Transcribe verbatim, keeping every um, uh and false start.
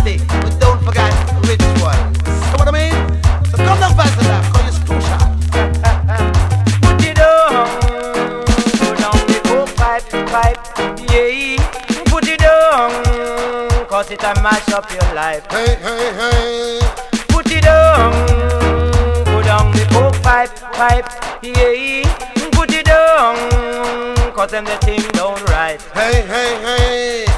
steady, but don't forget ritual. So what I mean? So come down fast to that, cause it's too sharp. Put it down, put down the coke pipe, pipe, yeah. Put it down, cause it a mash up your life. Hey, hey, hey. Put it down, put down the coke pipe, pipe, yeah. Put it down, cause them the thing don't right. Hey, hey, hey.